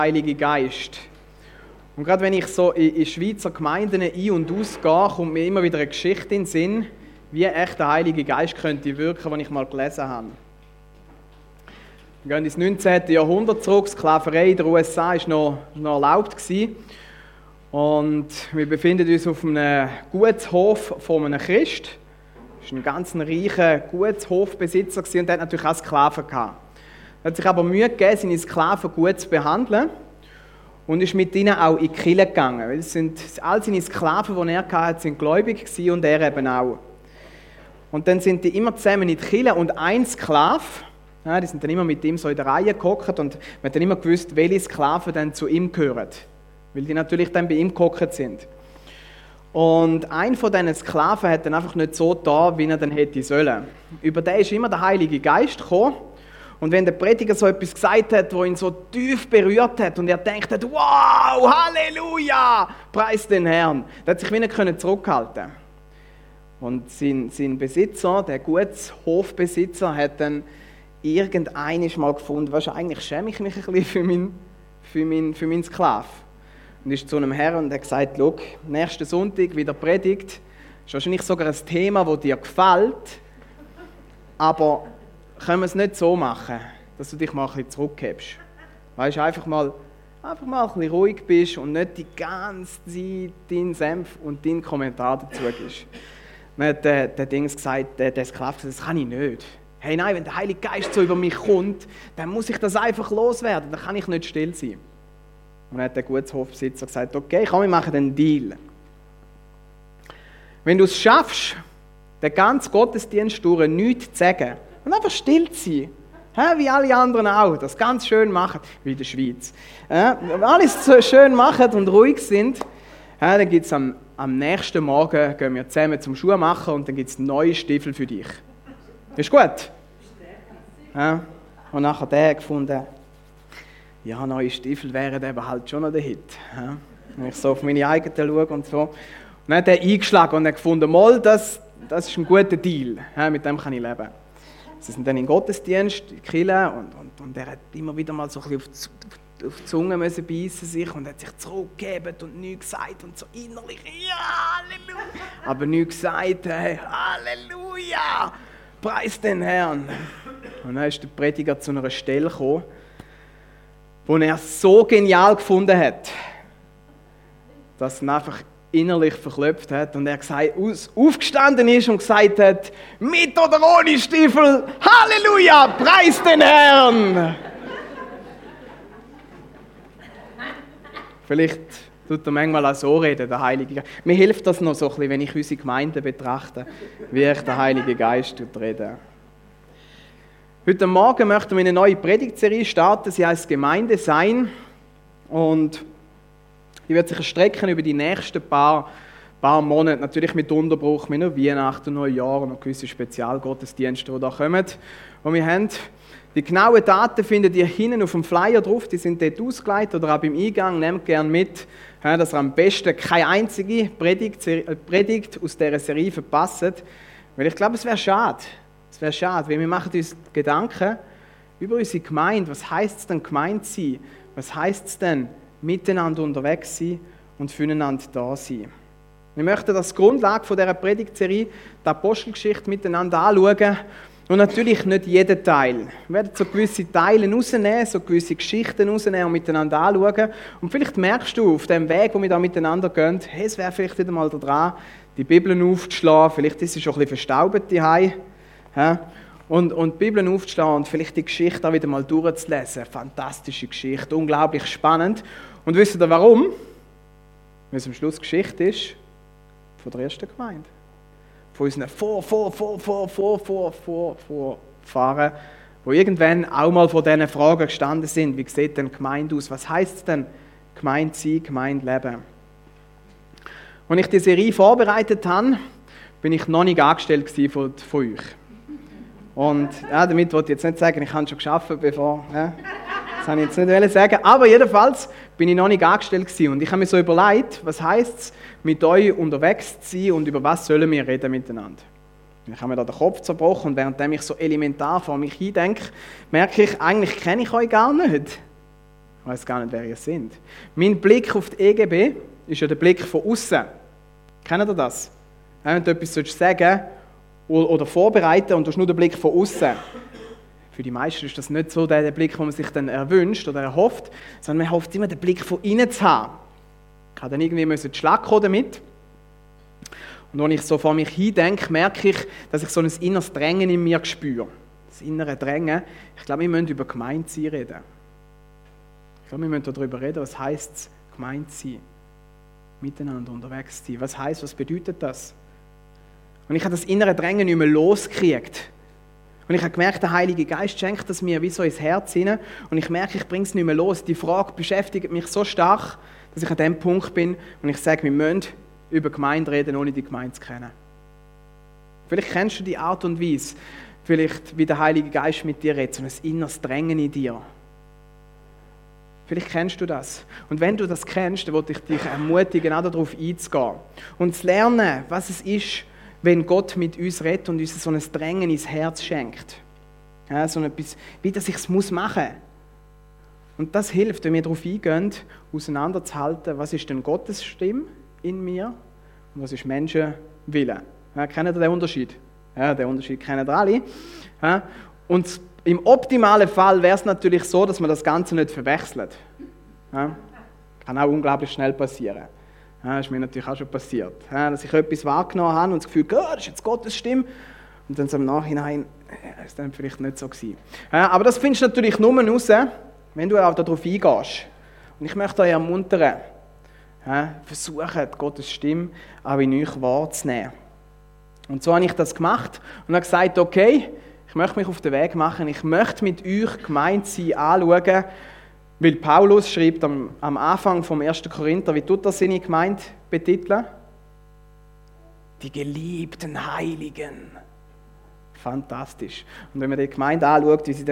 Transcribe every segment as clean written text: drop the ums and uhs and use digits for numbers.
Heilige Geist. Und gerade wenn ich so in Schweizer Gemeinden ein- und ausgehe, kommt mir immer wieder eine Geschichte in den Sinn, wie echt der Heilige Geist könnte wirken, die ich mal gelesen habe. Wir gehen ins 19. Jahrhundert zurück, Sklaverei in den USA war noch erlaubt gewesen. Und wir befinden uns auf einem Gutshof von einem Christ. Das war ein ganz reicher Gutshofbesitzer und der hat natürlich auch Sklaven gehabt. Er hat sich aber Mühe gegeben, seine Sklaven gut zu behandeln und ist mit ihnen auch in die Kirche gegangen. Weil all seine Sklaven, die er hatte, sind gläubig gewesen und er eben auch. Und dann sind die immer zusammen in die Kirche und ein Sklave, ja, die sind dann immer mit ihm so in der Reihe gehockt und man hat dann immer gewusst, welche Sklaven dann zu ihm gehören. Weil die natürlich dann bei ihm gehockt sind. Und ein von diesen Sklaven hat dann einfach nicht so da, wie er dann hätte sollen. Über den ist immer der Heilige Geist gekommen. Und wenn der Prediger so etwas gesagt hat, wo ihn so tief berührt hat und er denkt, wow, Halleluja, preis den Herrn, der hat sich wie nicht zurückhalten. Und sein Besitzer, der Gutshofbesitzer, hat dann irgendeines Mal gefunden, wahrscheinlich schäme ich mich ein bisschen für meinen Sklaven. Und ist zu einem Herrn und hat gesagt, schau, nächsten Sonntag wieder Predigt, ist wahrscheinlich sogar ein Thema, das dir gefällt, aber können wir es nicht so machen, dass du dich mal ein bisschen zurückhebst. Weißt du, einfach mal ein bisschen ruhig bist und nicht die ganze Zeit deinen Senf und deinen Kommentar dazu gibst. Dann hat der Dings gesagt, der Sklave gesagt, das kann ich nicht. Hey nein, wenn der Heilige Geist so über mich kommt, dann muss ich das einfach loswerden, dann kann ich nicht still sein. Und dann hat der Gutshofbesitzer gesagt, okay, komm, wir machen einen Deal. Wenn du es schaffst, den ganzen Gottesdienst durch nichts zu sagen und einfach still zu sein, wie alle anderen auch, das ganz schön machen, wie in der Schweiz. Wenn alles so schön machen und ruhig sind, dann gibt es am nächsten Morgen, gehen wir zusammen zum Schuhmacher und dann gibt es neue Stiefel für dich. Ist gut? Und nachher der gefunden, ja, neue Stiefel wären eben halt schon noch der Hit. Wenn ich so auf meine eigenen schaue und so. Und dann hat er eingeschlagen und hat gefunden, mal, das ist ein guter Deal, mit dem kann ich leben. Sie sind dann in den Gottesdienst, in die Kirche und er hat immer wieder mal so ein bisschen auf die Zunge müssen beißen sich und hat sich zurückgegeben und nichts gesagt und so innerlich, ja, Halleluja. Aber nichts gesagt, hey, Halleluja, preis den Herrn. Und dann ist der Prediger zu einer Stelle gekommen, wo er so genial gefunden hat, dass er einfach innerlich verklopft hat und er aufgestanden ist und gesagt hat, mit oder ohne Stiefel, Halleluja, preis den Herrn! Vielleicht tut er manchmal auch so reden, der Heilige Geist. Mir hilft das noch so ein bisschen, wenn ich unsere Gemeinde betrachte, wie ich der Heilige Geist rede. Heute Morgen möchten wir eine neue Predigtserie starten, sie heißt Gemeinde sein und die wird sich erstrecken über die nächsten paar Monate, natürlich mit Unterbruch, mit Weihnachten, Neujahr und noch gewisse Spezialgottesdienste, die da kommen. Und wir haben die genauen Daten findet ihr hinten auf dem Flyer drauf, die sind dort ausgelegt oder auch beim Eingang, nehmt gerne mit, dass ihr am besten keine einzige Predigt aus dieser Serie verpasst, weil ich glaube, es wäre schade. Es wäre schade, weil wir machen uns Gedanken über unsere Gemeinde. Was heisst es denn, Gemeinde sein? Was heisst es denn, miteinander unterwegs sein und füreinander da sein? Wir möchten als Grundlage von dieser Predigtserie die Apostelgeschichte miteinander anschauen und natürlich nicht jeden Teil. Wir werden so gewisse Teile rausnehmen, so gewisse Geschichten rausnehmen und miteinander anschauen. Und vielleicht merkst du auf dem Weg, wo wir da miteinander gehen, hey, es wäre vielleicht wieder mal dran, die Bibeln aufzuschlagen. Vielleicht ist sie schon ein bisschen verstaubt daheim. Und die Bibeln aufzuschlagen und vielleicht die Geschichte auch wieder mal durchzulesen. Fantastische Geschichte, unglaublich spannend. Und wisst ihr warum? Weil es am Schluss Geschichte ist von der ersten Gemeinde. Von unseren Vorfahren, die irgendwann auch mal vor diesen Fragen gestanden sind. Wie sieht denn Gemeinde aus? Was heisst es denn Gemeinde sein, Gemeinde leben? Als ich die Serie vorbereitet habe, bin ich noch nicht angestellt von euch. Und damit wollte ich jetzt nicht sagen, ich habe schon gearbeitet, bevor... Das wollte ich jetzt nicht sagen. Aber jedenfalls bin ich noch nicht angestellt gewesen. Und ich habe mir so überlegt, was heisst es, mit euch unterwegs zu sein und über was sollen wir reden miteinander. Ich habe mir da den Kopf zerbrochen und währenddem ich so elementar vor mich hindenke, merke ich, eigentlich kenne ich euch gar nicht. Ich weiß gar nicht, wer ihr seid. Mein Blick auf die EGB ist ja der Blick von außen. Kennt ihr das? Wenn du etwas sagen oder vorbereiten und du hast nur den Blick von außen. Für die meisten ist das nicht so der Blick, den man sich dann erwünscht oder erhofft, sondern man hofft immer, den Blick von innen zu haben. Ich habe dann irgendwie den Schlag kommen damit. Und wenn ich so vor mich hindenke, merke ich, dass ich so ein inneres Drängen in mir spüre. Das innere Drängen. Ich glaube, wir müssen über Gemeinsein reden. Ich glaube, wir müssen darüber reden, was heisst es, gemeint sein, miteinander unterwegs sein. Was heisst, was bedeutet das? Und ich habe das innere Drängen nicht mehr losgekriegt. Und ich habe gemerkt, der Heilige Geist schenkt das mir wie so ins Herz hinein. Und ich merke, ich bringe es nicht mehr los. Die Frage beschäftigt mich so stark, dass ich an dem Punkt bin und ich sage, wir müssen über Gemeinde reden, ohne die Gemeinde zu kennen. Vielleicht kennst du die Art und Weise, vielleicht wie der Heilige Geist mit dir redet, so ein inneres Drängen in dir. Vielleicht kennst du das. Und wenn du das kennst, dann würde ich dich ermutigen, auch darauf einzugehen. Und zu lernen, was es ist, wenn Gott mit uns redet und uns so ein Drängen ins Herz schenkt. Ja, so etwas, wie dass ich es machen muss. Und das hilft, wenn wir darauf eingehen, auseinanderzuhalten, was ist denn Gottes Stimme in mir und was ist Menschenwille. Ja, kennt ihr den Unterschied? Ja, den Unterschied kennen ihr alle. Ja, und im optimalen Fall wäre es natürlich so, dass man das Ganze nicht verwechselt. Ja, kann auch unglaublich schnell passieren. Ja, das ist mir natürlich auch schon passiert. Ja, dass ich etwas wahrgenommen habe und das Gefühl, das ist jetzt Gottes Stimme. Und dann so im Nachhinein, ist es dann vielleicht nicht so gewesen. Ja, aber das findest du natürlich nur raus, wenn du auch darauf eingehst. Und ich möchte euch ermuntern, versuchen, Gottes Stimme auch in euch wahrzunehmen. Und so habe ich das gemacht und habe gesagt, okay, ich möchte mich auf den Weg machen, ich möchte mit euch Gemeinsein anschauen, weil Paulus schreibt am Anfang vom 1. Korinther, wie tut er seine Gemeinde betiteln? Die geliebten Heiligen. Fantastisch. Und wenn man die Gemeinde anschaut, wie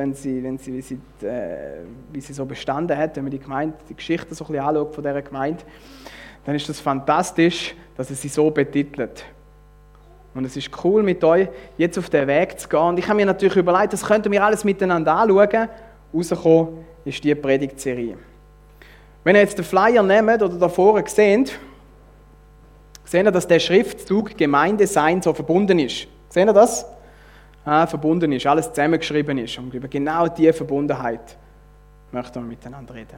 sie so bestanden hat, wenn man die Geschichte so ein bisschen anschaut von dieser Gemeinde, dann ist das fantastisch, dass er sie so betitelt. Und es ist cool, mit euch jetzt auf den Weg zu gehen. Und ich habe mir natürlich überlegt, das könnten wir alles miteinander anschauen. Rausgekommen ist diese Predigtserie. Wenn ihr jetzt den Flyer nehmt oder da vorne seht ihr, dass der Schriftzug Gemeindesein so verbunden ist. Seht ihr das? Verbunden ist, alles zusammengeschrieben ist. Und über genau diese Verbundenheit möchten wir miteinander reden.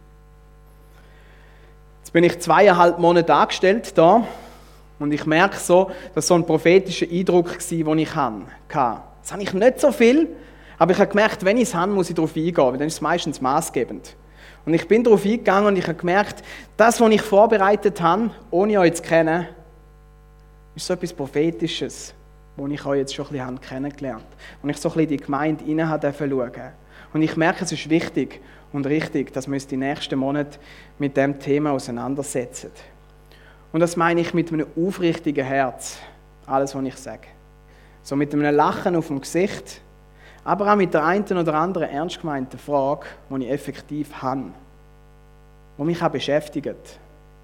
Jetzt bin ich 2,5 Monate angestellt da und ich merke so, dass so ein prophetischer Eindruck war, den ich hatte. Das habe ich nicht so viel, aber ich habe gemerkt, wenn ich es habe, muss ich darauf eingehen, weil dann ist es meistens maßgebend. Und ich bin darauf eingegangen und ich habe gemerkt, das, was ich vorbereitet habe, ohne euch zu kennen, ist so etwas Prophetisches, das ich euch jetzt schon ein bisschen kennengelernt habe. Und ich so ein bisschen die Gemeinde schauen durfte. Und ich merke, es ist wichtig und richtig, dass wir uns die nächsten Monate mit diesem Thema auseinandersetzen. Und das meine ich mit einem aufrichtigen Herz, alles, was ich sage. So mit einem Lachen auf dem Gesicht, aber auch mit der einen oder anderen ernst gemeinten Frage, die ich effektiv habe, die mich auch beschäftigt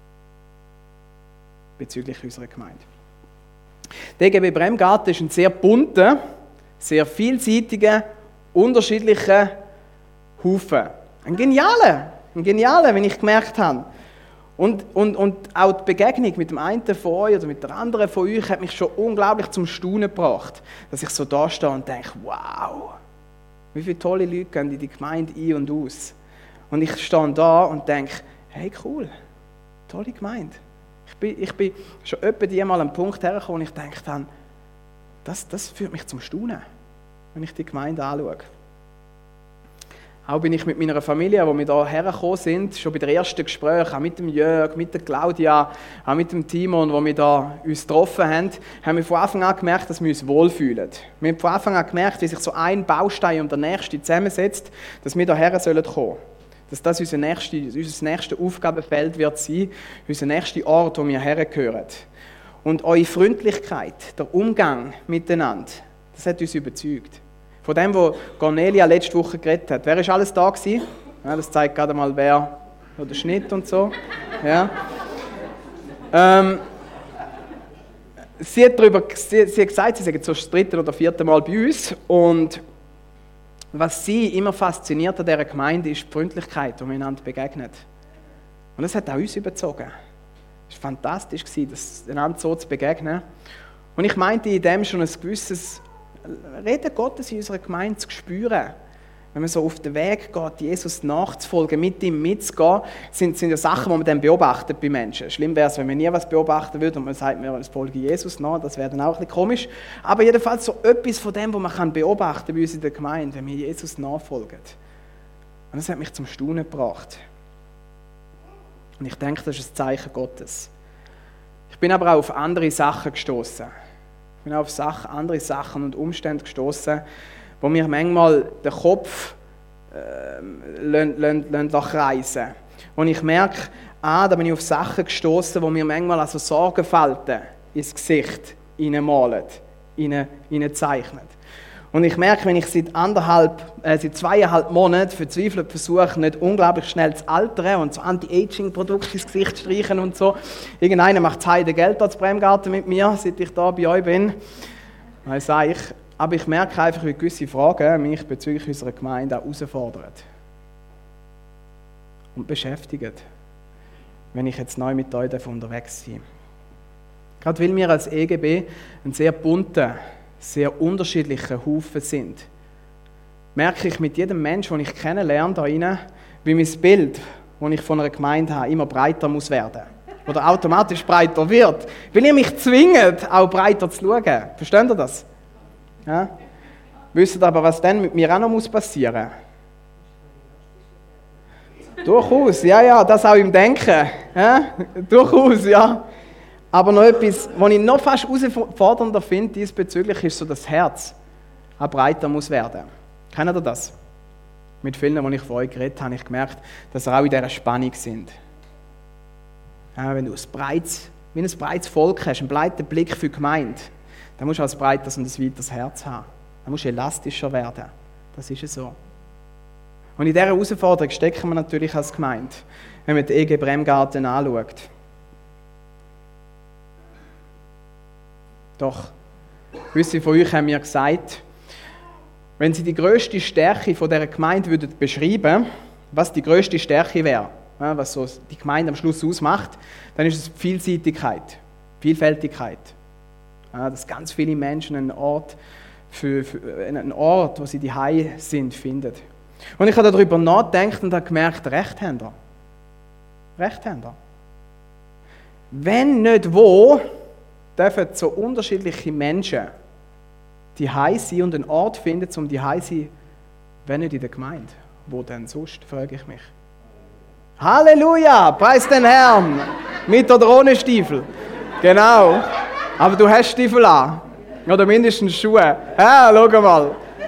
bezüglich unserer Gemeinde. Der EGB Bremgarten ist ein sehr bunter, sehr vielseitiger, unterschiedlicher Haufen. Ein genialer, wenn ich gemerkt habe. Und auch die Begegnung mit dem einen von euch oder mit der anderen von euch hat mich schon unglaublich zum Staunen gebracht, dass ich so da stehe und denke, wow, wie viele tolle Leute gehen in die Gemeinde ein und aus. Und ich stehe da und denke, hey cool, tolle Gemeinde. Ich bin schon etwa die mal an einen Punkt hergekommen und ich denke dann, das führt mich zum Staunen, wenn ich die Gemeinde anschaue. Auch bin ich mit meiner Familie, wo wir hier hergekommen sind, schon bei den ersten Gesprächen, auch mit dem Jörg, mit der Claudia, auch mit dem Timon, wo wir da uns getroffen haben wir von Anfang an gemerkt, dass wir uns wohlfühlen. Wir haben von Anfang an gemerkt, wie sich so ein Baustein und der nächste zusammensetzt, dass wir hierher kommen sollen. Dass das unser nächstes Aufgabenfeld wird sein, unser nächster Ort, wo wir hergehören. Und eure Freundlichkeit, der Umgang miteinander, das hat uns überzeugt. Von dem, was Cornelia letzte Woche geredet hat. Wer war alles da gewesen? Ja, das zeigt gerade mal, wer der Schnitt und so. Ja. Sie hat gesagt, sie sei so das 3. oder 4. Mal bei uns. Und Und was sie immer fasziniert an dieser Gemeinde, ist die Freundlichkeit, die man einander begegnet. Und das hat auch uns überzogen. Es war fantastisch, das einander so zu begegnen. Und ich meinte in dem schon ein gewisses Reden Gottes in unserer Gemeinde zu spüren. Wenn man so auf den Weg geht, Jesus nachzufolgen, mit ihm mitzugehen, sind ja Sachen, die man dann beobachtet bei Menschen. Schlimm wäre es, wenn man nie was beobachten würde und man sagt, wir folgen Jesus nach, das wäre dann auch ein bisschen komisch. Aber jedenfalls so etwas von dem, was man beobachten kann bei uns in der Gemeinde, wenn wir Jesus nachfolgen. Und das hat mich zum Staunen gebracht. Und ich denke, das ist ein Zeichen Gottes. Ich bin aber auch auf andere Sachen gestoßen. Ich bin auch auf andere Sachen und Umstände gestoßen, wo mir manchmal den Kopf kreisen. Und ich merke, da bin ich auf Sachen gestoßen, wo mir manchmal also Sorgenfalten ins Gesicht hineinmalen, hineinzeichnen. Und ich merke, wenn ich seit 2,5 Monaten verzweifelt versuche, nicht unglaublich schnell zu altern und so Anti-Aging-Produkte ins Gesicht streichen und so. Irgendeiner macht Geld als Bremgarten mit mir, seit ich da bei euch bin. Was sage ich? Aber ich merke einfach, wie gewisse Fragen mich bezüglich unserer Gemeinde auch herausfordern. Und beschäftigen, wenn ich jetzt neu mit euch unterwegs bin. Gerade weil wir als EGB ein sehr bunter, sehr unterschiedliche Haufen sind, merke ich mit jedem Menschen, den ich kennenlerne, da rein, wie mein Bild, das ich von einer Gemeinde habe, immer breiter muss werden. Oder automatisch breiter wird. Weil ihr mich zwingt, auch breiter zu schauen. Versteht ihr das? Ja? Wisst ihr aber, was dann mit mir auch noch passieren muss? Durchaus, ja, das auch im Denken. Ja? Durchaus, ja. Aber noch etwas, was ich noch fast herausfordernder finde, diesbezüglich ist so, das Herz auch breiter muss werden. Kennt ihr das? Mit vielen, die ich von euch geredet habe, habe ich gemerkt, dass ihr auch in dieser Spannung sind. Ja, wenn du wie ein breites Volk hast, einen breiten Blick für die Gemeinde, dann musst du auch ein breites und ein weites Herz haben. Dann musst du elastischer werden. Das ist es so. Und in dieser Herausforderung stecken wir natürlich als Gemeinde, wenn man die EG Bremgarten anschaut. Doch, gewisse von euch haben mir gesagt, wenn sie die grösste Stärke von dieser Gemeinde beschreiben würden, was die grösste Stärke wäre, was so die Gemeinde am Schluss ausmacht, dann ist es Vielseitigkeit, Vielfältigkeit. Dass ganz viele Menschen einen Ort, wo sie daheim sind, finden. Und ich habe darüber nachgedacht und habe gemerkt, Recht haben wir. Recht haben wir. Wenn nicht wo, dürfen so unterschiedliche Menschen daheim sein und einen Ort finden, um daheim zu sein, wenn nicht in der Gemeinde. Wo denn sonst, frage ich mich. Halleluja, preis den Herrn, mit oder ohne Stiefel. Genau, aber du hast Stiefel an, oder mindestens Schuhe. Schau mal.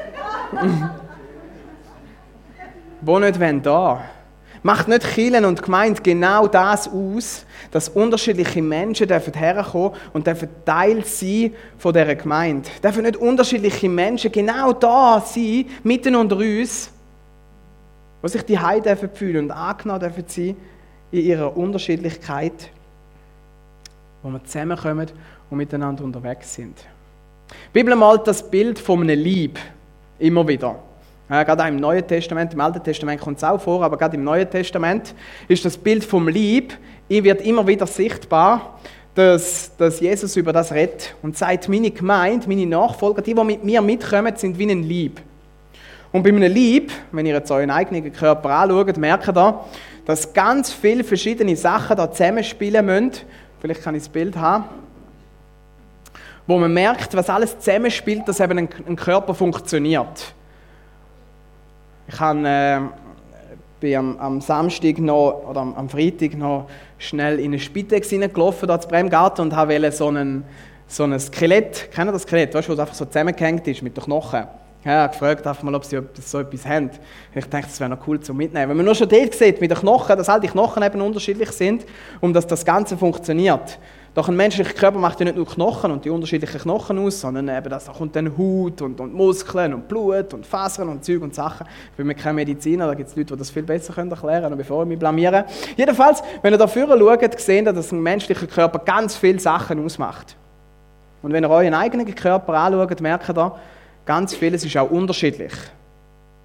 Wo nicht, wenn da? Macht nicht Kirche und Gemeinde genau das aus, dass unterschiedliche Menschen herkommen und Teil sein von dieser Gemeinde. Dürfen nicht unterschiedliche Menschen genau da sein, mitten unter uns, die sich die Heim fühlen und angenommen dürfen sein in ihrer Unterschiedlichkeit, wo wir zusammenkommen und miteinander unterwegs sind. Die Bibel malt das Bild von einem Lieb immer wieder. Gerade auch im Neuen Testament, im Alten Testament kommt es auch vor, aber gerade im Neuen Testament ist das Bild vom Lieb, wird immer wieder sichtbar, dass Jesus über das redet und sagt, meine Gemeinde, meine Nachfolger, die mit mir mitkommen, sind wie ein Lieb. Und bei einem Lieb, wenn ihr jetzt euren eigenen Körper anschaut, merkt ihr, dass ganz viele verschiedene Sachen da zusammenspielen müssen. Vielleicht kann ich das Bild haben. Wo man merkt, was alles zusammenspielt, dass eben ein Körper funktioniert. Ich bin am Samstag noch, oder am Freitag noch schnell in eine Spitex hineingelaufen, da zu Bremgarten, und wollte so ein Skelett, kennt ihr das Skelett, weißt du, das einfach so zusammengehängt ist mit den Knochen? Ja, gefragt einfach mal, ob sie so etwas haben. Ich dachte, das wäre noch cool zum Mitnehmen. Wenn man nur schon dort sieht, mit den Knochen, dass all die Knochen eben unterschiedlich sind und dass das Ganze funktioniert. Doch ein menschlicher Körper macht ja nicht nur Knochen und die unterschiedlichen Knochen aus, sondern eben da kommt dann Haut und Muskeln und Blut und Fasern und Zeug und Sachen. Ich bin mir kein Mediziner, da gibt es Leute, die das viel besser erklären können, bevor ich mich blamiere. Jedenfalls, wenn ihr da vorne schaut, seht ihr, dass ein menschlicher Körper ganz viele Sachen ausmacht. Und wenn ihr euren eigenen Körper anschaut, merkt ihr, ganz vieles ist auch unterschiedlich.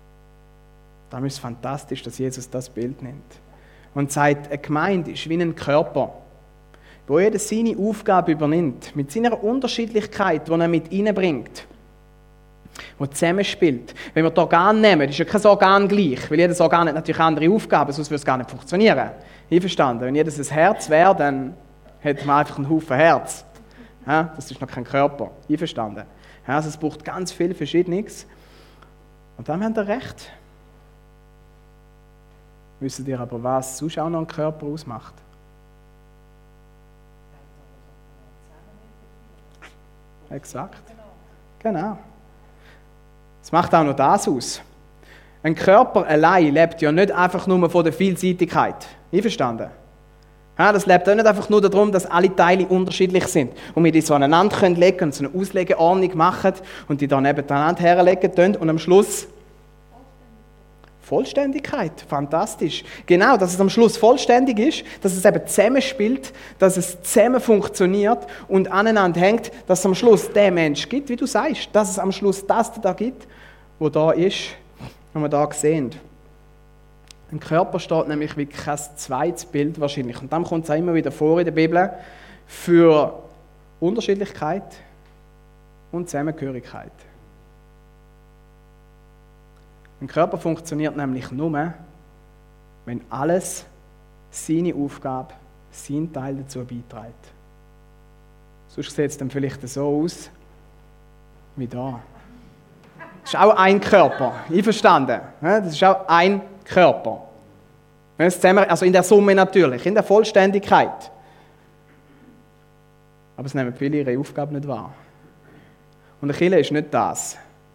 Darum ist es fantastisch, dass Jesus das Bild nimmt. Und sagt, eine Gemeinde ist wie ein Körper, wo jeder seine Aufgabe übernimmt, mit seiner Unterschiedlichkeit, die er mit reinbringt, wo zusammenspielt. Wenn wir das Organ nehmen, das ist ja kein Organ gleich, weil jedes Organ hat natürlich andere Aufgaben, sonst würde es gar nicht funktionieren. Einverstanden? Wenn jedes ein Herz wäre, dann hätte man einfach einen Haufen Herz. Ja, das ist noch kein Körper. Einverstanden? Ja, also es braucht ganz viel Verschiedenes. Und dann haben wir recht. Wisst ihr aber, was sonst auch noch einen Körper ausmacht? Exakt. Genau. Es macht auch noch das aus. Ein Körper allein lebt ja nicht einfach nur von der Vielseitigkeit. Einverstanden? Ja, das lebt auch nicht einfach nur darum, dass alle Teile unterschiedlich sind und wir die so aneinander legen können und so eine Auslegeordnung machen und die dann nebeneinander herlegen können und am Schluss Vollständigkeit. Fantastisch. Genau, dass es am Schluss vollständig ist, dass es eben zusammenspielt, dass es zusammen funktioniert und aneinander hängt, dass es am Schluss den Mensch gibt, wie du sagst, dass es am Schluss das da gibt, wo da ist, was wir da sehen. Ein Körper steht nämlich wie kein zweites Bild wahrscheinlich. Und dann kommt es auch immer wieder vor in der Bibel für Unterschiedlichkeit und Zusammengehörigkeit. Ein Körper funktioniert nämlich nur, wenn alles seine Aufgabe, seinen Teil dazu beiträgt. Sonst sieht es dann vielleicht so aus wie da. Das ist auch ein Körper, einverstanden? Das ist auch ein Körper. Also in der Summe natürlich, in der Vollständigkeit. Aber es nehmen viele ihre Aufgabe nicht wahr. Und eine Kirche ist nicht das.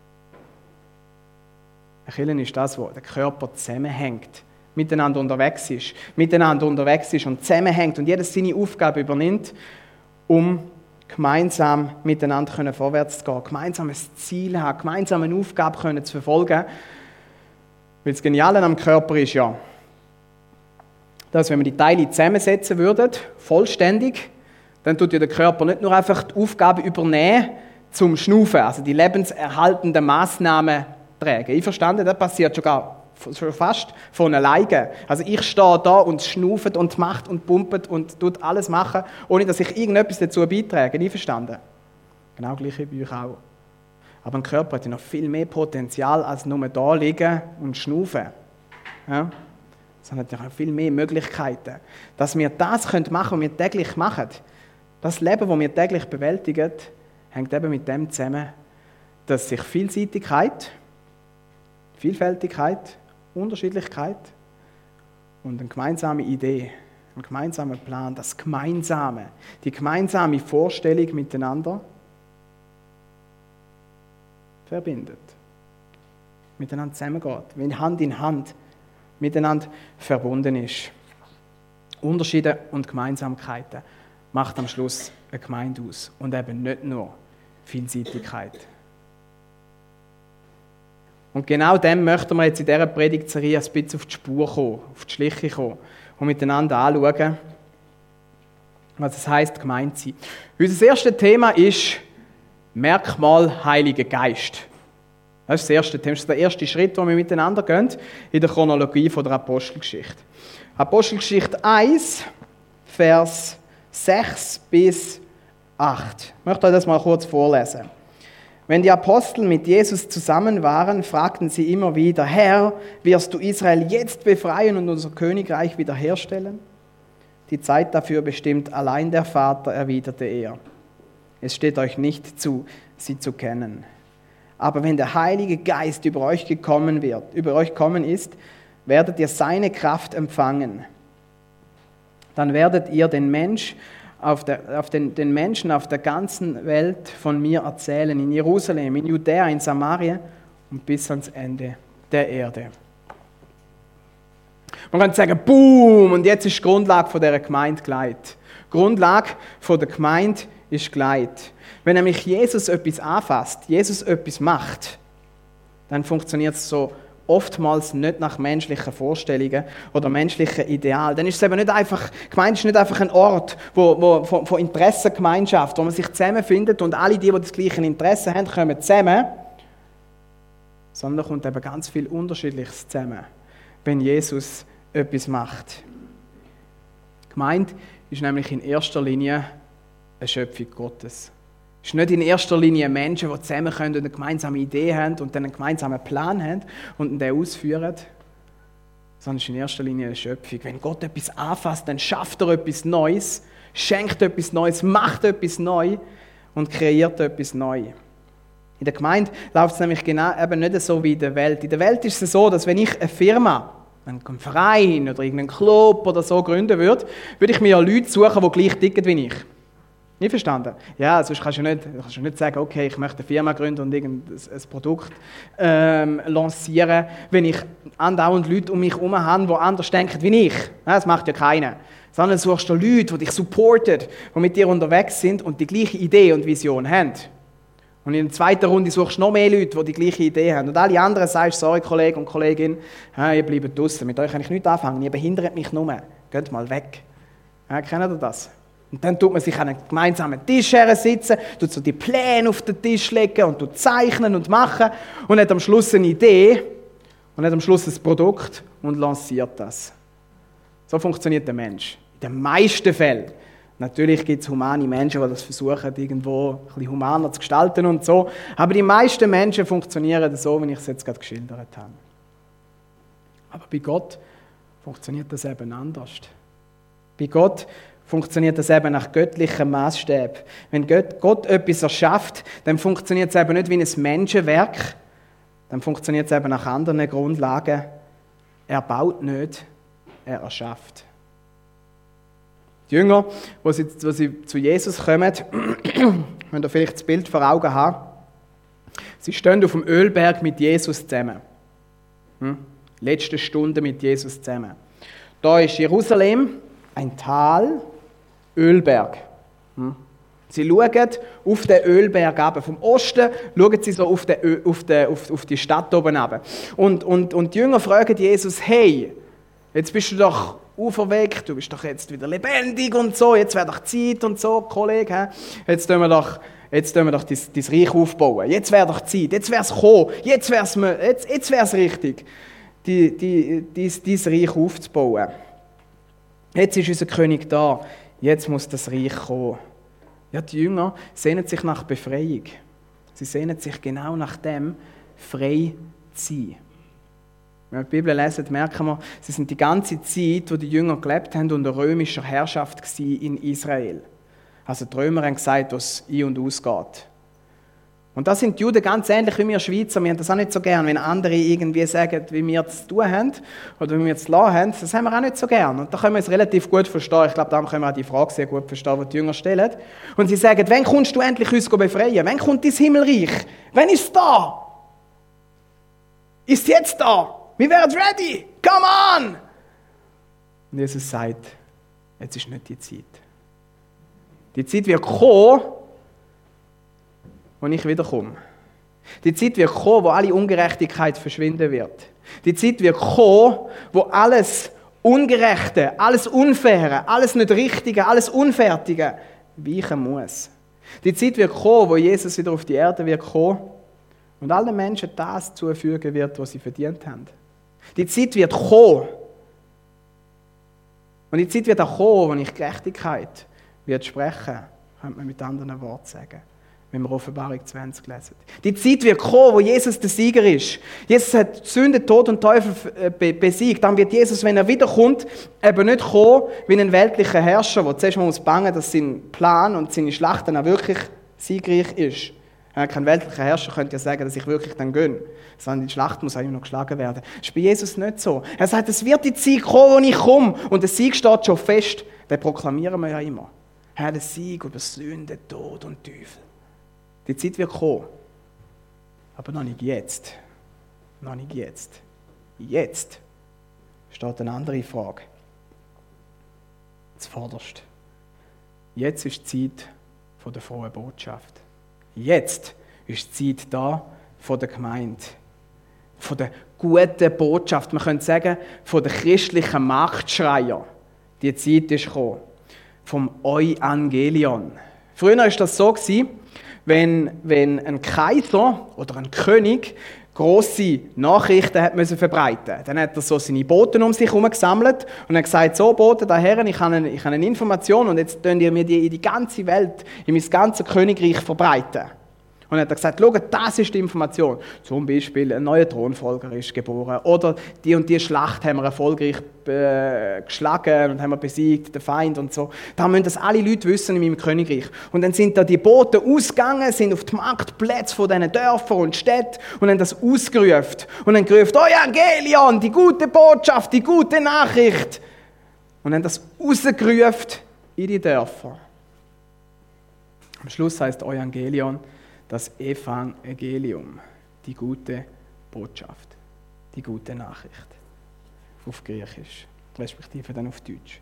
Eine Kirche ist das, wo der Körper zusammenhängt, miteinander unterwegs ist und zusammenhängt und jeder seine Aufgabe übernimmt, um gemeinsam miteinander vorwärts zu gehen, gemeinsam ein Ziel haben, gemeinsam eine Aufgabe zu verfolgen. Weil das Geniale am Körper ist ja, dass wenn wir die Teile zusammensetzen würden, vollständig, dann tut ja der Körper nicht nur einfach die Aufgabe übernehmen zum Schnaufen, also die lebenserhaltenden Massnahmen tragen. Einverstanden? Das passiert schon fast von alleine. Also ich stehe da und schnauft und macht und pumpt und tut alles machen, ohne dass ich irgendetwas dazu beitrage. Einverstanden? Genau gleich bei euch auch. Aber ein Körper hat ja noch viel mehr Potenzial, als nur da liegen und schnaufen. Ja? Es hat natürlich viel mehr Möglichkeiten. Dass wir das machen können, was wir täglich machen, das Leben, das wir täglich bewältigen, hängt eben mit dem zusammen, dass sich Vielseitigkeit, Vielfältigkeit, Unterschiedlichkeit und eine gemeinsame Idee, ein gemeinsamer Plan, das Gemeinsame, die gemeinsame Vorstellung miteinander verbindet. Miteinander zusammengeht, wenn Hand in Hand miteinander verbunden ist. Unterschiede und Gemeinsamkeiten macht am Schluss eine Gemeinde aus und eben nicht nur Vielseitigkeit. Und genau dem möchten wir jetzt in dieser Predigtserie ein bisschen auf die Spur kommen, auf die Schliche kommen und miteinander anschauen, was es heisst, Gemeinde zu sein. Unser erstes Thema ist Merkmal Heiliger Geist. Das ist das erste Thema, das ist der erste Schritt, den wir miteinander gehen in der Chronologie der Apostelgeschichte. Apostelgeschichte 1, Vers 6 bis 8. Ich möchte euch das mal kurz vorlesen. Wenn die Apostel mit Jesus zusammen waren, fragten sie immer wieder: Herr, wirst du Israel jetzt befreien und unser Königreich wiederherstellen? Die Zeit dafür bestimmt allein der Vater, erwiderte er. Es steht euch nicht zu, sie zu kennen. Aber wenn der Heilige Geist über euch kommen ist, werdet ihr seine Kraft empfangen. Dann werdet ihr den Menschen auf der ganzen Welt von mir erzählen, in Jerusalem, in Judäa, in Samarien und bis ans Ende der Erde. Man kann sagen, boom, und jetzt ist die Grundlage dieser Gemeinde gelegt. Die Grundlage der Gemeinde ist gelegt. Wenn nämlich Jesus etwas anfasst, Jesus etwas macht, dann funktioniert es so oftmals nicht nach menschlichen Vorstellungen oder menschlichen Idealen. Dann ist es eben nicht einfach, Gemeinde ist nicht einfach ein Ort von Interessengemeinschaft, wo man sich zusammenfindet und alle die das gleiche Interesse haben, kommen zusammen sondern da kommt eben ganz viel Unterschiedliches zusammen, wenn Jesus etwas macht. Gemeint ist nämlich in erster Linie eine Schöpfung Gottes. Es ist nicht in erster Linie Menschen, die zusammenkommen und eine gemeinsame Idee haben und dann einen gemeinsamen Plan haben und den ausführen, sondern es ist in erster Linie eine Schöpfung. Wenn Gott etwas anfasst, dann schafft er etwas Neues, schenkt etwas Neues, macht etwas Neues und kreiert etwas Neues. In der Gemeinde läuft es nämlich genau eben nicht so wie in der Welt. In der Welt ist es so, dass wenn ich eine Firma, einen Verein oder irgendeinen Club oder so gründen würde ich mir ja Leute suchen, die gleich ticken wie ich. Nicht verstanden? Ja, sonst kannst du nicht sagen, okay, ich möchte eine Firma gründen und irgendein Produkt lancieren, wenn ich andauernd Leute um mich herum habe, die anders denken wie ich. Das macht ja keiner. Sondern suchst du Leute, die dich supporten, die mit dir unterwegs sind und die gleiche Idee und Vision haben. Und in der zweiten Runde suchst du noch mehr Leute, die die gleiche Idee haben. Und alle anderen sagst, sorry Kollege und Kollegin, ihr bleibt draussen, mit euch kann ich nichts anfangen, ihr behindert mich nur. Geht mal weg. Kennt ihr das? Und dann tut man sich an einen gemeinsamen Tisch sitzen, tut so die Pläne auf den Tisch legen und tut zeichnen und machen und hat am Schluss eine Idee und hat am Schluss ein Produkt und lanciert das. So funktioniert der Mensch. In den meisten Fällen. Natürlich gibt es humane Menschen, die das versuchen, irgendwo ein bisschen humaner zu gestalten und so. Aber die meisten Menschen funktionieren so, wie ich es jetzt gerade geschildert habe. Aber bei Gott funktioniert das eben anders. Bei Gott funktioniert das eben nach göttlichem Maßstab. Wenn Gott etwas erschafft, dann funktioniert es eben nicht wie ein Menschenwerk, dann funktioniert es eben nach anderen Grundlagen. Er baut nicht, er erschafft. Die Jünger, wo sie zu Jesus kommen, wenn ihr vielleicht das Bild vor Augen habt, sie stehen auf dem Ölberg mit Jesus zusammen. Letzte Stunde mit Jesus zusammen. Da ist Jerusalem, ein Tal, Ölberg. Sie schauen auf den Ölberg runter. Vom Osten schauen sie so auf die Stadt oben runter. Und die Jünger fragen Jesus, hey, jetzt bist du doch auferweckt, du bist doch jetzt wieder lebendig und so, jetzt wäre doch Zeit und so, Kollege, jetzt tun wir doch dein Reich aufbauen, jetzt wäre doch Zeit, jetzt wäre es gekommen, jetzt wäre es richtig, dein Reich aufzubauen. Jetzt ist unser König da, jetzt muss das Reich kommen. Ja, die Jünger sehnen sich nach Befreiung. Sie sehnen sich genau nach dem, frei zu sein. Wenn wir die Bibel lesen, merken wir, sie sind die ganze Zeit, wo die Jünger gelebt haben, unter römischer Herrschaft in Israel. Also die Römer haben gesagt, was ein- und ausgeht. Und das sind die Juden ganz ähnlich wie wir Schweizer. Wir haben das auch nicht so gern, wenn andere irgendwie sagen, wie wir es zu tun haben oder wie wir es zu lassen haben. Das haben wir auch nicht so gern. Und da können wir es relativ gut verstehen. Ich glaube, da können wir auch die Frage sehr gut verstehen, die die Jünger stellen. Und sie sagen, wann kommst du endlich uns befreien? Wann kommt dein Himmelreich? Wann ist es da? Ist es jetzt da? Wir wären ready. Come on! Und Jesus sagt, jetzt ist nicht die Zeit. Die Zeit wird kommen, wo ich wiederkomme. Die Zeit wird kommen, wo alle Ungerechtigkeit verschwinden wird. Die Zeit wird kommen, wo alles Ungerechte, alles Unfaire, alles nicht Richtige, alles Unfertige weichen muss. Die Zeit wird kommen, wo Jesus wieder auf die Erde wird kommen und allen Menschen das zufügen wird, was sie verdient haben. Die Zeit wird kommen. Und die Zeit wird auch kommen, wo ich Gerechtigkeit wird sprechen, könnte man mit anderen Worten sagen, wenn wir Offenbarung 20 lesen. Die Zeit wird kommen, wo Jesus der Sieger ist. Jesus hat Sünde, Tod und Teufel besiegt. Dann wird Jesus, wenn er wiederkommt, eben nicht kommen wie ein weltlicher Herrscher, der zuerst mal bangen muss, dass sein Plan und seine Schlacht dann auch wirklich siegreich ist. Kein weltlicher Herrscher könnte ja sagen, dass ich wirklich dann gönne. Sondern die Schlacht muss eigentlich noch geschlagen werden. Das ist bei Jesus nicht so. Er sagt, es wird die Zeit kommen, wo ich komme. Und der Sieg steht schon fest. Den proklamieren wir ja immer. Herr, der Sieg über Sünde, Tod und Teufel. Die Zeit wird kommen. Aber noch nicht jetzt. Noch nicht jetzt. Jetzt steht eine andere Frage. Zuvorderst. Jetzt ist die Zeit der frohen Botschaft. Jetzt ist die Zeit da von der Gemeinde. Von der guten Botschaft. Man könnte sagen, von der christlichen Marktschreier. Die Zeit ist gekommen. Vom Evangelion. Früher war das so, wenn ein Kaiser oder ein König grosse Nachrichten hat müssen verbreiten. Dann hat er so seine Boten um sich herum gesammelt und hat gesagt, so Boten, da Herren, ich habe eine Information und jetzt könnt ihr mir die in die ganze Welt, in mein ganzes Königreich verbreiten. Und dann hat er gesagt, schau, das ist die Information. Zum Beispiel, ein neuer Thronfolger ist geboren. Oder die und die Schlacht haben wir erfolgreich geschlagen und haben wir besiegt, den Feind und so. Da müssen das alle Leute wissen in meinem Königreich. Und dann sind da die Boten ausgegangen, sind auf die Marktplätze von diesen Dörfern und Städten und haben das ausgerufen. Und dann gerufen, Evangelion, die gute Botschaft, die gute Nachricht. Und haben das rausgerufen in die Dörfer. Am Schluss heißt Evangelion, das Evangelium, die gute Botschaft, die gute Nachricht. Auf Griechisch, respektive dann auf Deutsch.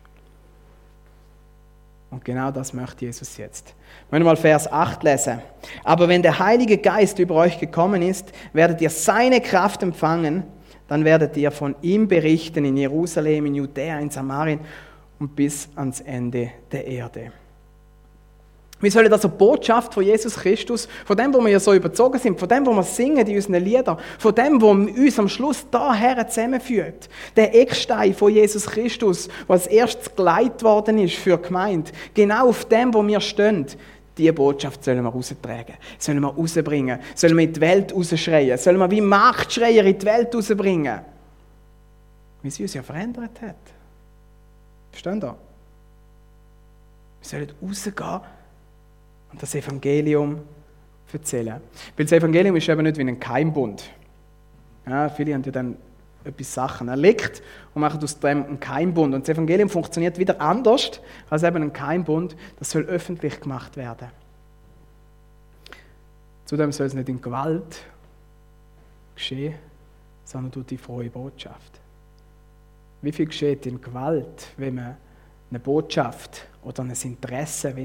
Und genau das möchte Jesus jetzt. Wenn wir mal Vers 8 lesen. Aber wenn der Heilige Geist über euch gekommen ist, werdet ihr seine Kraft empfangen, dann werdet ihr von ihm berichten in Jerusalem, in Judäa, in Samarien und bis ans Ende der Erde. Wir sollen also die Botschaft von Jesus Christus, von dem, wo wir ja so überzogen sind, von dem, wo wir singen in unseren Liedern, von dem, wo uns am Schluss daher zusammenführt, der Eckstein von Jesus Christus, was als erstes geleitet worden ist für die Gemeinde, genau auf dem, wo wir stehen, diese Botschaft sollen wir raustragen, sollen wir rausbringen, sollen wir in die Welt rausschreien, sollen wir wie Marktschreier in die Welt rausbringen, wie sie uns ja verändert hat. Verstehen Sie? Wir sollen rausgehen und das Evangelium erzählen. Weil das Evangelium ist eben nicht wie ein Geheimbund. Ja, viele haben ja dann etwas Sachen erlegt und machen aus dem einen Geheimbund. Und das Evangelium funktioniert wieder anders als eben ein Geheimbund. Das soll öffentlich gemacht werden. Zudem soll es nicht in Gewalt geschehen, sondern durch die frohe Botschaft. Wie viel geschieht in Gewalt, wenn man eine Botschaft oder ein Interesse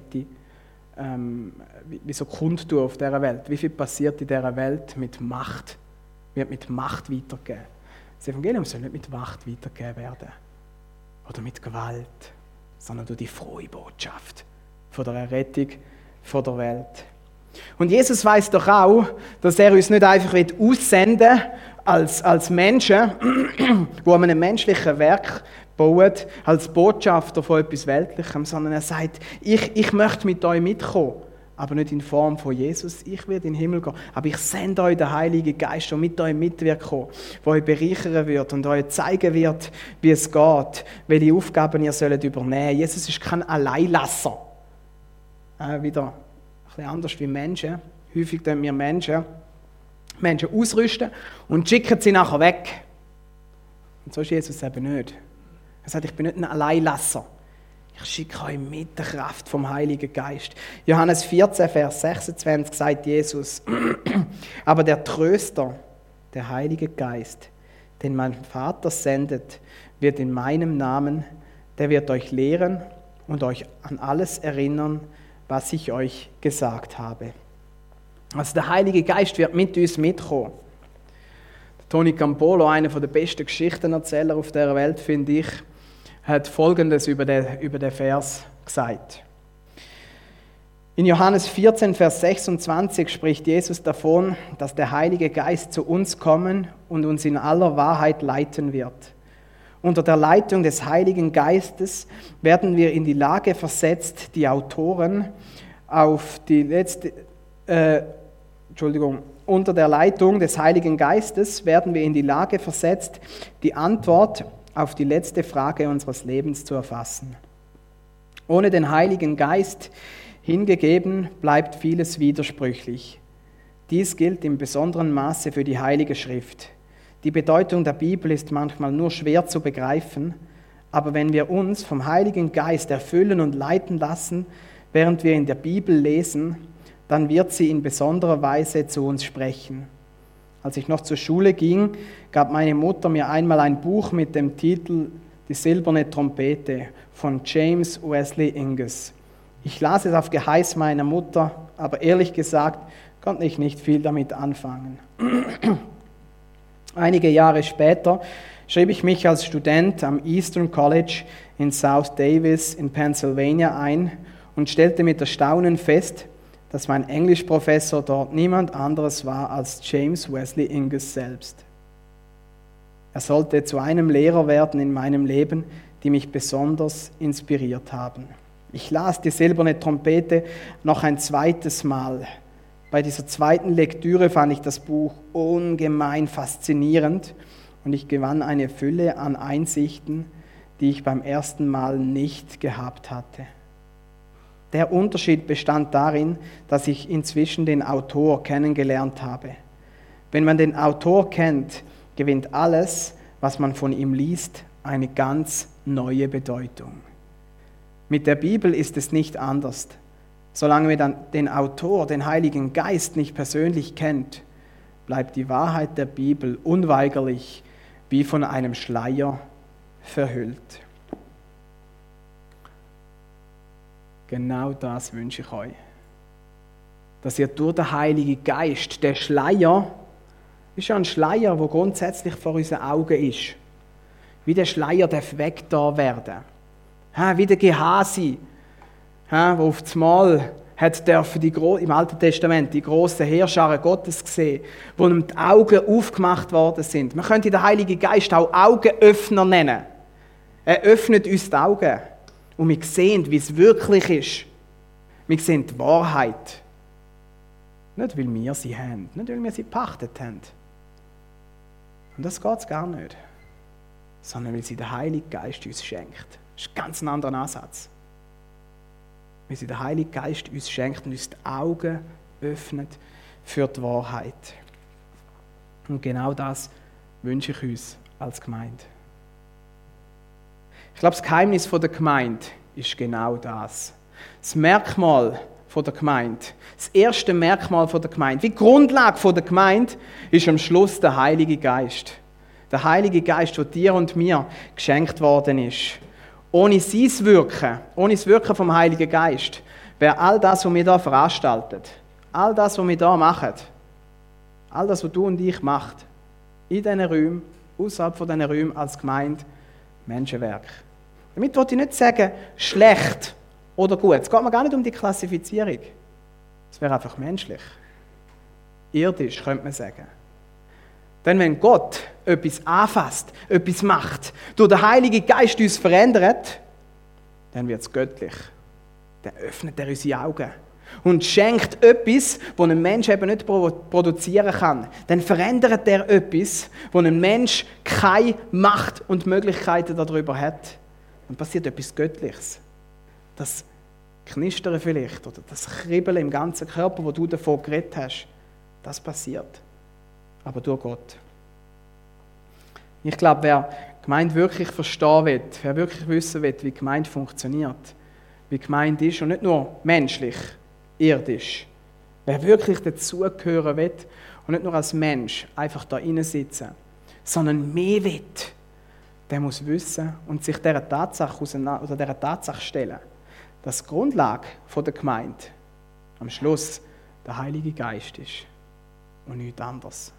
wie so kundtun auf dieser Welt? Wie viel passiert in dieser Welt mit Macht? Wird mit Macht weitergegeben? Das Evangelium soll nicht mit Macht weitergegeben werden. Oder mit Gewalt, sondern durch die frohe Botschaft von der Errettung von der Welt. Und Jesus weiß doch auch, dass er uns nicht einfach aussenden will als Menschen, die an einem menschlichen Werk bauen, als Botschafter von etwas Weltlichem, sondern er sagt, ich möchte mit euch mitkommen, aber nicht in Form von Jesus. Ich werde in den Himmel gehen, aber ich sende euch den Heiligen Geist, der mit euch mitwirken, der euch bereichern wird und euch zeigen wird, wie es geht, welche Aufgaben ihr sollt übernehmen. Jesus ist kein Alleinlasser. Wieder ein bisschen anders wie Menschen. Häufig tun wir Menschen ausrüsten und schicken sie nachher weg. Und so ist Jesus eben nicht. Er sagt, ich bin nicht ein Alleinlasser. Ich schicke euch mit der Kraft vom Heiligen Geist. Johannes 14, Vers 26 sagt Jesus, aber der Tröster, der Heilige Geist, den mein Vater sendet, wird in meinem Namen, der wird euch lehren und euch an alles erinnern, was ich euch gesagt habe. Also der Heilige Geist wird mit uns mitkommen. Tony Campolo, einer der besten Geschichtenerzähler auf der Welt, finde ich, hat Folgendes über den Vers gesagt. In Johannes 14, Vers 26 spricht Jesus davon, dass der Heilige Geist zu uns kommen und uns in aller Wahrheit leiten wird. Unter der Leitung des Heiligen Geistes werden wir in die Lage versetzt, die Autoren auf die letzte... Unter der Leitung des Heiligen Geistes werden wir in die Lage versetzt, die Antwort auf die letzte Frage unseres Lebens zu erfassen. Ohne den Heiligen Geist hingegeben bleibt vieles widersprüchlich. Dies gilt im besonderen Maße für die Heilige Schrift. Die Bedeutung der Bibel ist manchmal nur schwer zu begreifen, aber wenn wir uns vom Heiligen Geist erfüllen und leiten lassen, während wir in der Bibel lesen, dann wird sie in besonderer Weise zu uns sprechen. Als ich noch zur Schule ging, gab meine Mutter mir einmal ein Buch mit dem Titel Die silberne Trompete von James Wesley Inges. Ich las es auf Geheiß meiner Mutter, aber ehrlich gesagt konnte ich nicht viel damit anfangen. Einige Jahre später schrieb ich mich als Student am Eastern College in South Davis in Pennsylvania ein und stellte mit Erstaunen fest, dass mein Englischprofessor dort niemand anderes war als James Wesley Ingalls selbst. Er sollte zu einem Lehrer werden in meinem Leben, die mich besonders inspiriert haben. Ich las die silberne Trompete noch ein zweites Mal. Bei dieser zweiten Lektüre fand ich das Buch ungemein faszinierend und ich gewann eine Fülle an Einsichten, die ich beim ersten Mal nicht gehabt hatte. Der Unterschied bestand darin, dass ich inzwischen den Autor kennengelernt habe. Wenn man den Autor kennt, gewinnt alles, was man von ihm liest, eine ganz neue Bedeutung. Mit der Bibel ist es nicht anders. Solange man den Autor, den Heiligen Geist, nicht persönlich kennt, bleibt die Wahrheit der Bibel unweigerlich wie von einem Schleier verhüllt. Genau das wünsche ich euch. Dass ihr durch den Heiligen Geist, der Schleier, ist ja ein Schleier, der grundsätzlich vor unseren Augen ist. Wie der Schleier darf weggetan werden. Wie der Gehasi, wo auf das Mal im Alten Testament die grossen Heerscharen Gottes gesehen, wo ihm die Augen aufgemacht worden sind. Man könnte den Heiligen Geist auch Augenöffner nennen. Er öffnet uns die Augen und wir sehen, wie es wirklich ist. Wir sehen die Wahrheit. Nicht, weil wir sie haben, nicht, weil wir sie gepachtet haben. Und das geht es gar nicht. Sondern weil sie der Heilige Geist uns schenkt. Das ist ein ganz anderer Ansatz. Weil sie der Heilige Geist uns schenkt und uns die Augen öffnet für die Wahrheit. Und genau das wünsche ich uns als Gemeinde. Ich glaube, das Geheimnis der Gemeinde ist genau das. Das Merkmal der Gemeinde, das erste Merkmal der Gemeinde, wie die Grundlage der Gemeinde, ist am Schluss der Heilige Geist. Der Heilige Geist, der dir und mir geschenkt worden ist. Ohne sein Wirken, ohne das Wirken vom Heiligen Geist, wäre all das, was wir hier veranstalten, all das, was wir hier machen, all das, was du und ich machen, in diesen Räumen, außerhalb von diesen Räumen als Gemeinde, Menschenwerk. Damit wollte ich nicht sagen, schlecht oder gut. Es geht mir gar nicht um die Klassifizierung. Es wäre einfach menschlich. Irdisch, könnte man sagen. Denn wenn Gott etwas anfasst, etwas macht, durch den Heiligen Geist uns verändert, dann wird es göttlich. Dann öffnet er unsere Augen und schenkt etwas, das ein Mensch eben nicht produzieren kann. Dann verändert er etwas, wo ein Mensch keine Macht und Möglichkeiten darüber hat. Dann passiert etwas Göttliches. Das Knistern vielleicht oder das Kribbeln im ganzen Körper, wo du davon geredet hast, das passiert. Aber durch Gott. Ich glaube, wer Gemeinde wirklich verstehen will, wer wirklich wissen will, wie Gemeinde funktioniert, wie Gemeinde ist und nicht nur menschlich, irdisch, wer wirklich dazugehören will und nicht nur als Mensch einfach da rein sitzen, sondern mehr will, der muss wissen und sich dieser Tatsache stellen, dass die Grundlage der Gemeinde am Schluss der Heilige Geist ist und nichts anderes.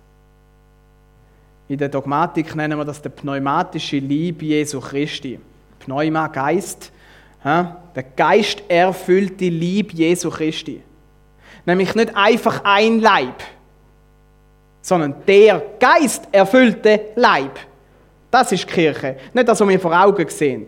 In der Dogmatik nennen wir das die pneumatische Liebe Jesu Christi. Pneuma, Geist. Der Geist erfüllt die Liebe Jesu Christi. Nämlich nicht einfach ein Leib, sondern der Geist erfüllte Leib. Das ist die Kirche. Nicht das, was wir vor Augen sehen.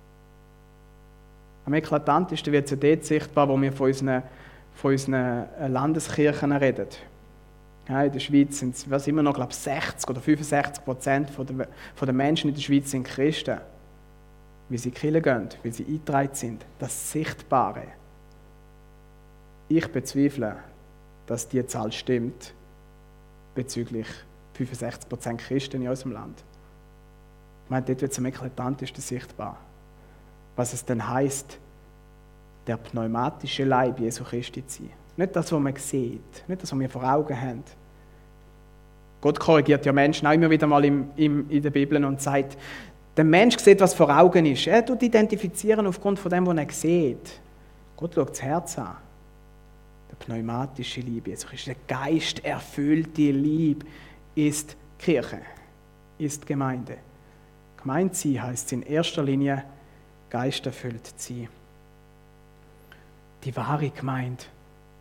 Am eklatantesten wird es ja dort sichtbar, wo wir von unseren Landeskirchen reden. Ja, in der Schweiz sind es immer noch, glaube ich, 60 oder 65% der Menschen in der Schweiz sind Christen. Wie sie in die Kirche gehen, wie sie eingetragen sind. Das Sichtbare. Ich bezweifle, dass die Zahl stimmt bezüglich 65% Christen in unserem Land. Ich meine, dort wird es am eklatantesten sichtbar. Was es denn heisst, der pneumatische Leib Jesu Christi zu sein. Nicht das, was man sieht, nicht das, was wir vor Augen haben. Gott korrigiert ja Menschen auch immer wieder mal in der Bibel und sagt, der Mensch sieht, was vor Augen ist. Er tut identifizieren aufgrund von dem, was er sieht. Gott schaut das Herz an. Der pneumatische Liebe Jesu Christi, der Geist erfüllte Liebe ist Kirche, ist Gemeinde. Gemeinde sein heisst in erster Linie geisterfüllt sein. Die wahre Gemeinde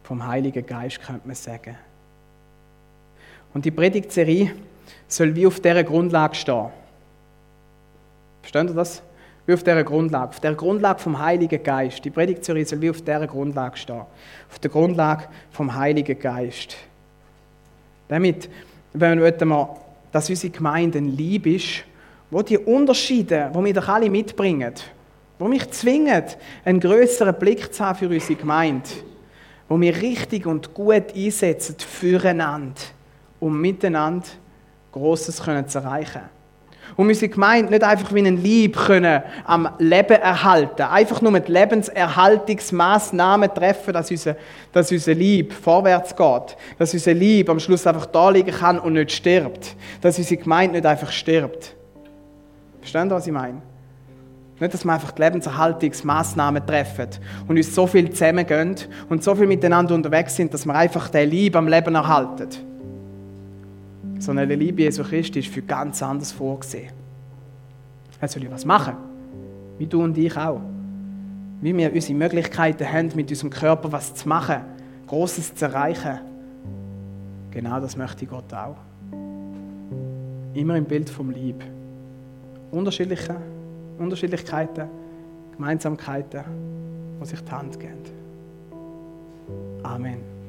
vom Heiligen Geist, könnte man sagen. Und die Predigtserie soll wie auf dieser Grundlage stehen. Versteht ihr das? Wie auf dieser Grundlage vom Heiligen Geist. Die Predigtserie soll wie auf dieser Grundlage stehen. Auf der Grundlage vom Heiligen Geist. Damit, wenn wir, dass unsere Gemeinde ein Lieb ist, wo die Unterschiede, die wir doch alle mitbringen, wo mich zwingen, einen grösseren Blick zu haben für unsere Gemeinde, wo wir richtig und gut einsetzen füreinander, um miteinander Grosses zu erreichen. Um unsere Gemeinde nicht einfach wie ein Lieb am Leben erhalten, einfach nur mit Lebenserhaltungsmaßnahmen treffen, dass unser Lieb vorwärts geht, dass unser Lieb am Schluss einfach da liegen kann und nicht stirbt, dass unsere Gemeinde nicht einfach stirbt. Verstehen Sie, was ich meine? Nicht, dass wir einfach die Lebenserhaltungsmaßnahmen treffen und uns so viel zusammengehen und so viel miteinander unterwegs sind, dass wir einfach den Lieb am Leben erhalten. Sondern die Liebe Jesu Christi ist für ganz anders vorgesehen. Er soll ja was machen, wie du und ich auch. Wie wir unsere Möglichkeiten haben, mit unserem Körper was zu machen, Grosses zu erreichen. Genau das möchte Gott auch. Immer im Bild vom Lieb. Unterschiedlichkeiten, Gemeinsamkeiten, die sich die Hand geben. Amen.